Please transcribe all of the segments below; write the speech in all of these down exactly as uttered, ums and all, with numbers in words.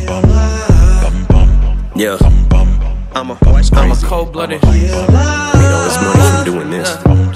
Yeah, I'm a, I'm a cold-blooded. Made all this money from doing this.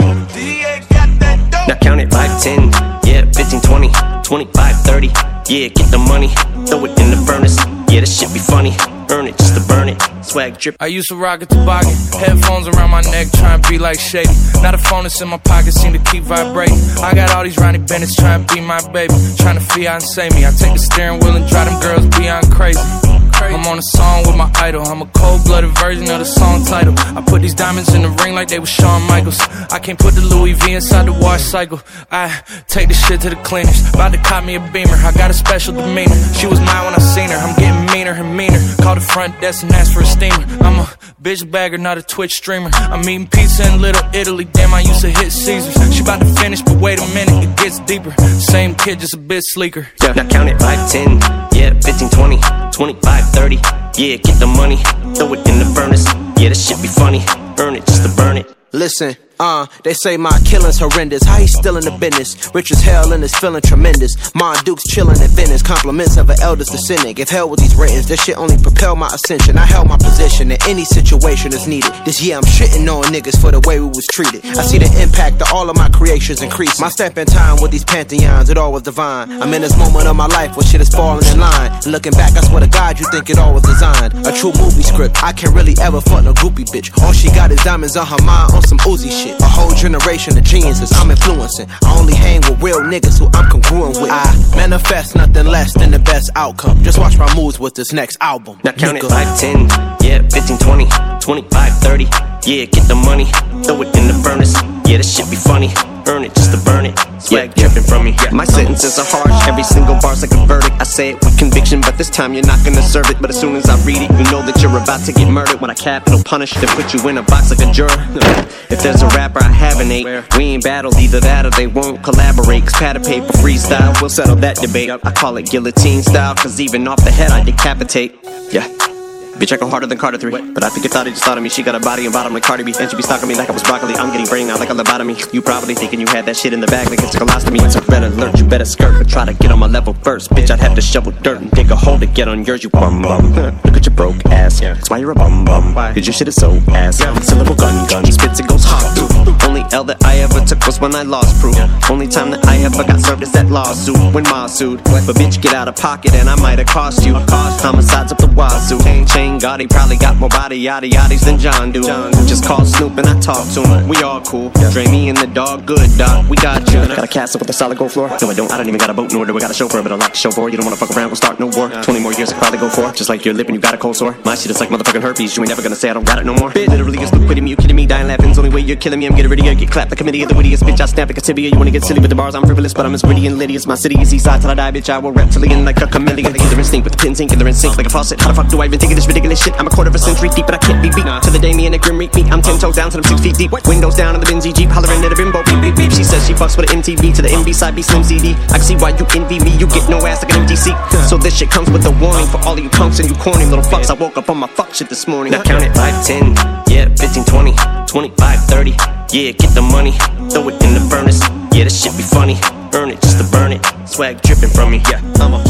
Now count it, five, ten, yeah, fifteen, twenty, twenty-five, thirty. Yeah, get the money, throw it in the furnace. Yeah, this shit be funny, earn it just to burn it. Swag drip. I used to rock a toboggan, headphones around my neck, trying to be like Shady. Now the phone that's in my pocket seem to keep vibrating. I got all these Ronnie Bennett's trying to be my baby, trying to fiancé me. I take the steering wheel and drive them girls beyond crazy. I'm on a song with my idol. I'm a cold-blooded version of the song title. I put these diamonds in the ring like they were Shawn Michaels. I can't put the Louis V inside the wash cycle. I take the shit to the cleaners. About to cop me a Beamer. I got a special demeanor. She was mine when I seen her. I'm getting meaner and meaner. Call the front desk and ask for a steamer. I'm a bitch bagger, not a Twitch streamer. I'm eating pizza in Little Italy. Damn, I used to hit Caesars. She about to finish, but wait a minute, it gets deeper. Same kid, just a bit sleeker. Yeah. Now count it, five, ten, yeah, fifteen, twenty, twenty-five, thirty. Yeah, get the money, throw it in the furnace. Yeah, this shit be funny, earn it just to burn it. Listen, uh, they say my killing's horrendous. How he still in the business? Rich as hell and is feeling tremendous. Mon Duke's chilling at Venice. Compliments of an eldest descendant. If hell with these ratings, this shit only propel my ascension. I held my position in any situation that's needed. This year I'm shitting on niggas for the way we was treated. I see the impact of all of my creations increase. My step in time with these pantheons, it all was divine. I'm in this moment of my life where shit is falling in line. And looking back, I swear to God, you think it all was designed. A true movie script. I can't really ever fuck no groupie bitch. All she got is diamonds on her mind on some Uzi shit. A whole generation of geniuses I'm influencing. I only hang with real niggas who I'm congruent with. I manifest nothing less than the best outcome. Just watch my moves with this next album. Now count it, five, ten, yeah, fifteen, twenty, twenty-five, thirty. Yeah, get the money, throw it in the furnace. Yeah, this shit be funny, earn it just to burn it. Swag yeah, dripping from me. Yeah. My sentences are harsh, every single bar's like a verdict. I say it with conviction, but this time you're not gonna serve it. But as soon as I read it, you know that you're about to get murdered. When I capital punish, then put you in a box like a juror. If there's a rapper I haven't ate, we ain't battled, either that or they won't collaborate. Cause pad of paper freestyle, we'll settle that debate. I call it guillotine style, cause even off the head I decapitate. Yeah. Bitch, I go harder than Carter three. But I think it thought it just thought of me. She got a body and bottom like Cardi B. And she be stalking me like I was broccoli. I'm getting brain out like a lobotomy. You probably thinking you had that shit in the bag like it's a colostomy. It's a red alert, you better skirt. But try to get on my level first. Bitch, I'd have to shovel dirt and dig a hole to get on yours, you bum bum. Look at your broke ass. That's why you're a bum bum. Cause your shit is so ass. It's a little gun gun. Spits it goes hot through. Only L that I ever took was when I lost proof. Only time that I ever got served is that lawsuit when Ma sued. But bitch, get out of pocket and I might have cost you. Homicides up the wazoo. Chain Gotti probably got more body yaddy yaddies than John do. Just call Snoop and I talk to him. We all cool. Dre me and the dog good, dog. We got you. Got a castle with a solid gold floor? No, I don't. I don't even got a boat, nor do I got a chauffeur, but a lot to show for. You don't wanna fuck around, we'll start no war. Twenty more years I probably go for. Just like your lip and you got a cold sore. My shit is like motherfucking herpes. You ain't never gonna say I don't got it no more. Bitch, literally just look me. You kidding me? Dying laughing. It's only way you're killing me. I'm getting ready to get clapped. The committee of the wittiest bitch. I snap like a tibia. You wanna get silly with the bars? I'm frivolous, but I'm as witty and litty as my city is east side till I die, bitch. I will reptilian like a chameleon. Killer instinct with the pins ink and they're in sync like a faucet. How the fuck do I even think of this ridiculous shit? I'm a quarter of a century deep, but I can't be beat. To the day me and the grim reap me. I'm ten toes down till I'm six feet deep. Windows down in the Benzie Jeep, hollering at a bimbo. Beep beep beep. She says she fucks with an M T V to the M B side, be Slim C D. I can see why you envy me. You get no ass like an M T C. So this shit comes with a warning for all of you punks and you corny little fucks. I woke up on my fuck shit this morning. Now count it, five, ten, yeah, fifteen, twenty, twenty-five, thirty. Yeah, get the money, throw it in the furnace. Yeah, this shit be funny, earn it just to burn it. Swag dripping from me. Yeah, I'm a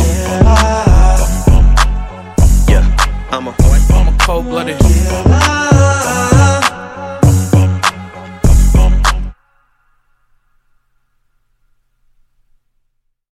Yeah, I'm a I'm a cold-blooded.